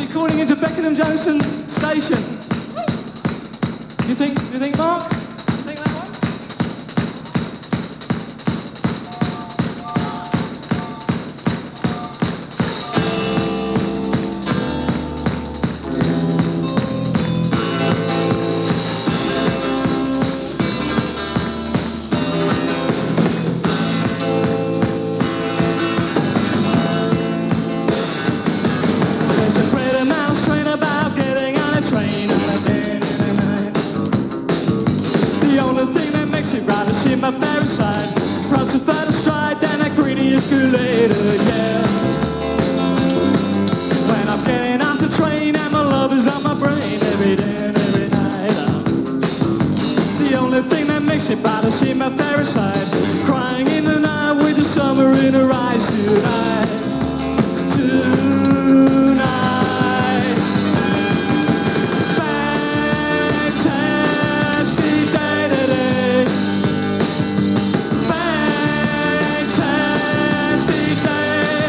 calling into Beckenham Junction Station. You think, Mark? You think that one? There's a great mouse train about getting on a train at the end of the night. The only thing that makes it right is see my fair side. Process for the stride, then a greedy escalator, yeah. When I'm getting off the train and my love is on my brain every day and every night. The only thing that makes it right is see my fair side. Crying in the night with the summer in her eyes tonight. Tonight, fantastic day today. Fantastic day.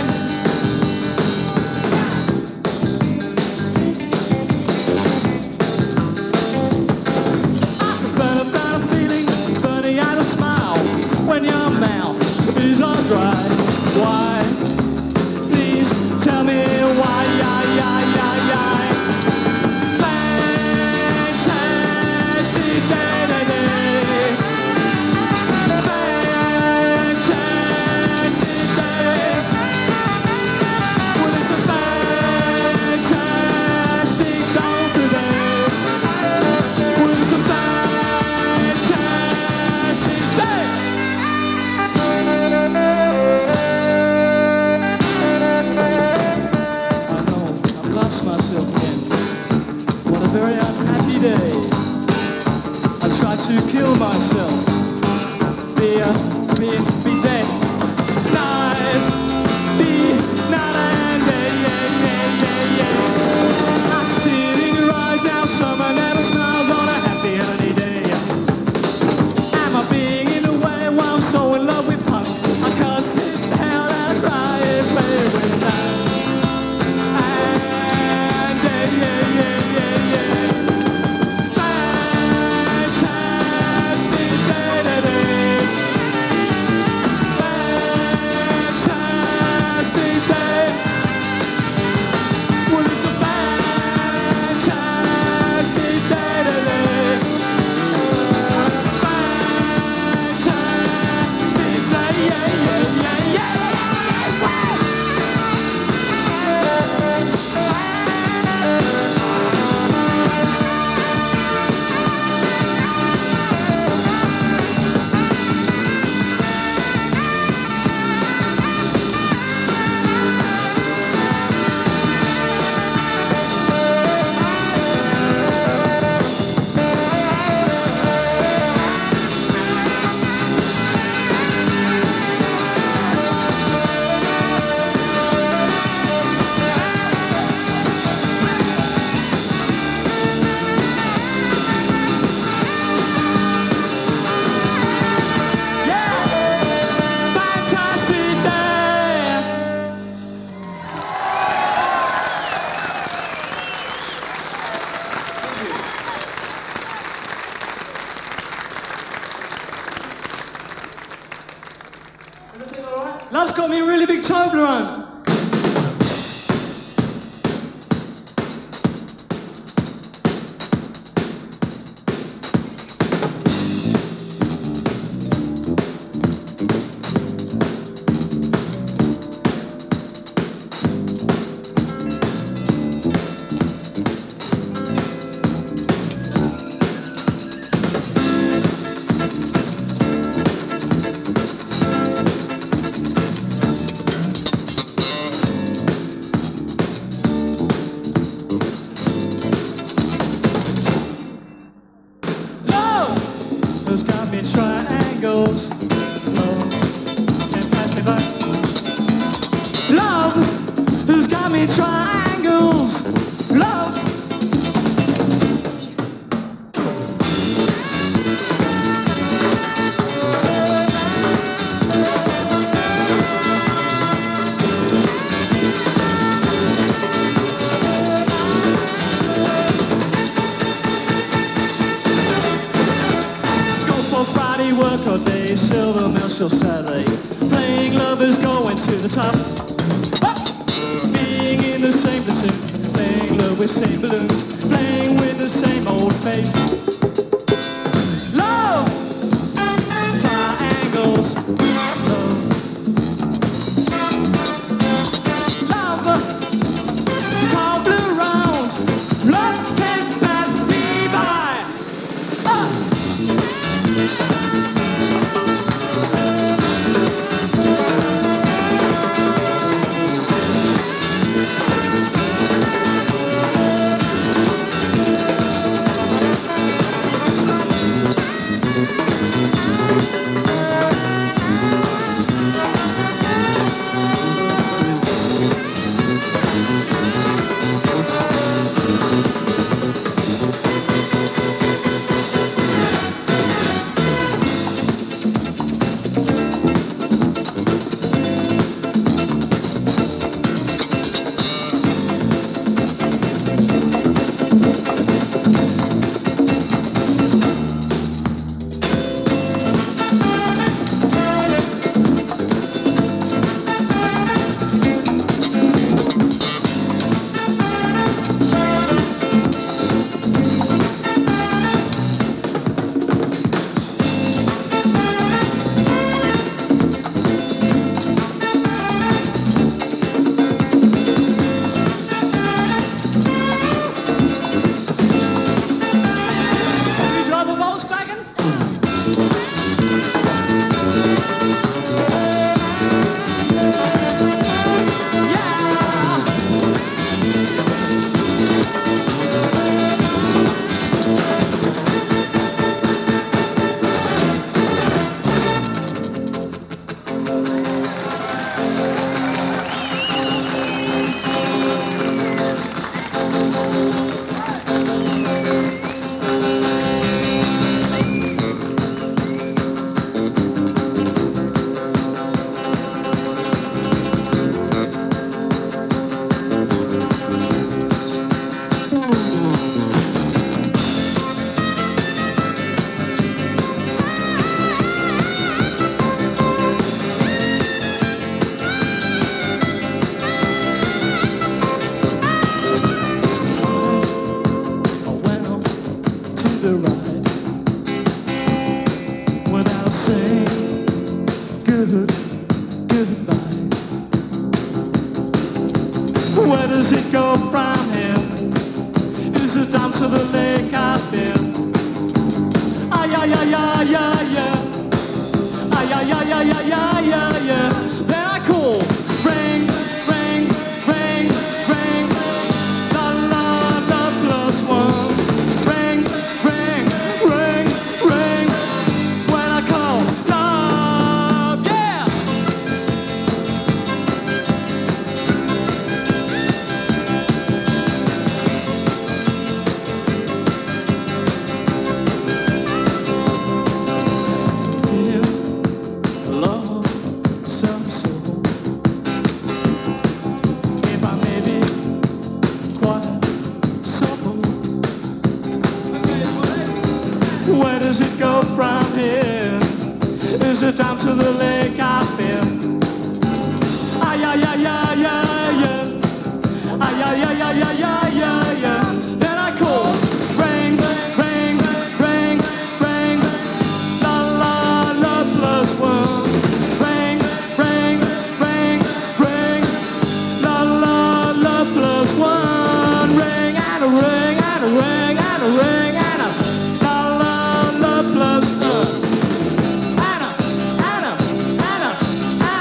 But I've got a feeling, funny I don't smile when your mouth is all dry. Why? Tell me why, fantastic day today. Fantastic day. Well, it's a fantastic dawn today. Well, it's a fantastic day. Myself again. What a very unhappy day. I tried to kill myself. Be dead. Night. Be night and day. I'm seeing in your eyes now. Summer never smiles on a happy holiday day. Am I being in the way while I'm so in love with punk? I can't sit down and cry and play with that. Love's got me a really big Toblerone. till Saturday. Playing lovers going to the top. Being in the same platoon, playing love with same balloons, playing with the same old face. Love, triangles, love. Tall blue rounds, love can't pass me by. Where does it go from here? Is it down to the lake I've been? Ah, yeah, yeah, yeah, yeah, yeah. Ah, yeah, yeah, yeah, yeah, yeah, yeah, yeah. Then I call, ring, ring, ring, ring. La, la, la, plus one. Ring, ring, ring, ring. When I call, love, yeah. Where does it go from here? Is it down to the lake I've been? Ah, yeah, yeah, yeah, yeah, yeah. Ah, yeah, yeah, yeah, yeah, yeah, yeah, yeah. Then I call, ring, ring, ring, ring. La, la, la, plus one. Ring, ring, ring, ring. La, la, la, plus one. Ring and a ring and a ring and a ring and a plus Anna, Anna, Anna, Anna,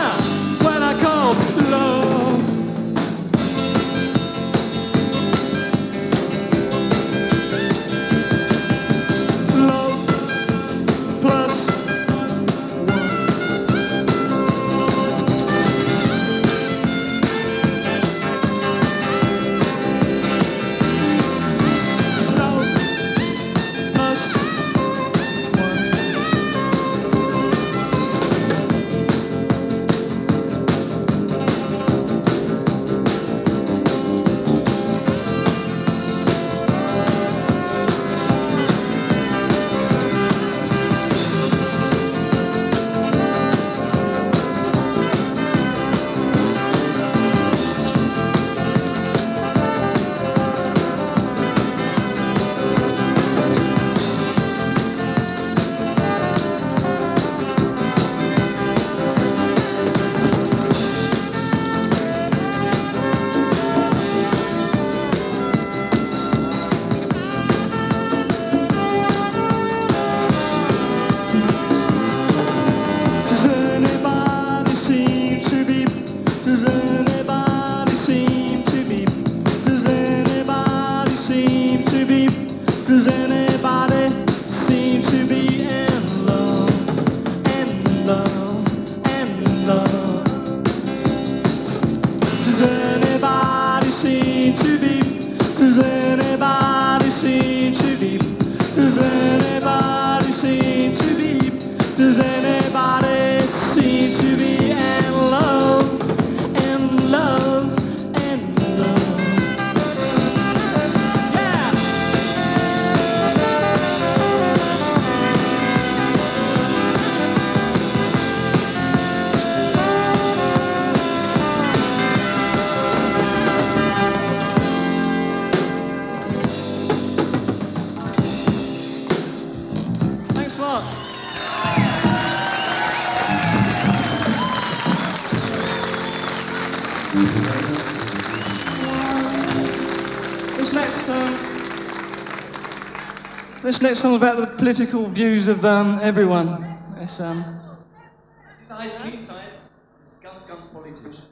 This next song is about the political views of everyone. It's Science, keep science. Guns, politician.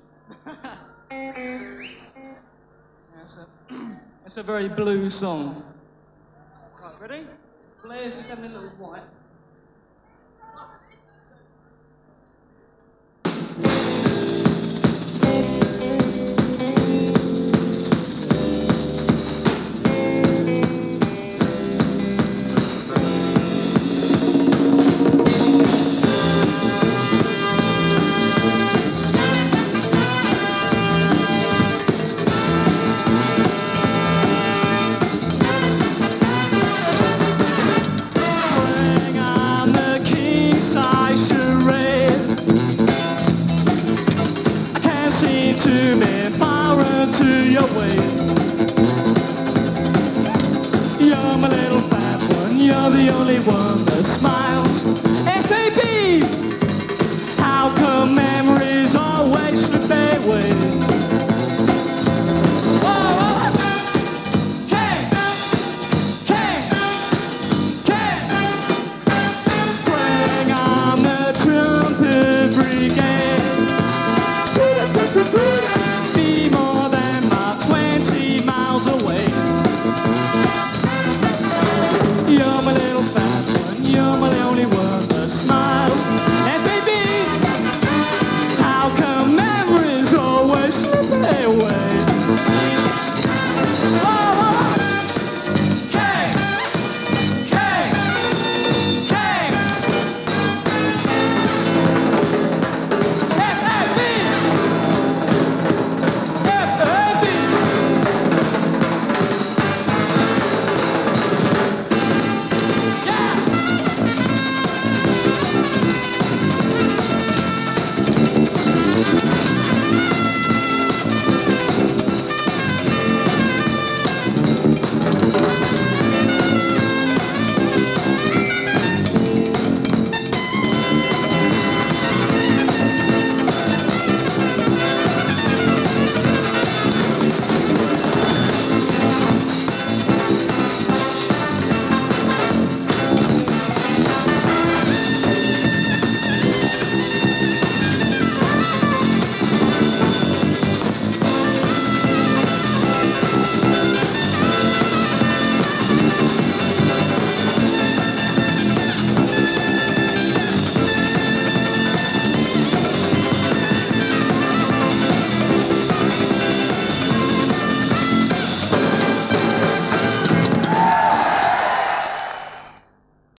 It's a very blue song. Right, ready? Blair's just having a little wipe. To me, fire to your way. You're my little fat one, you're the only one that smiles.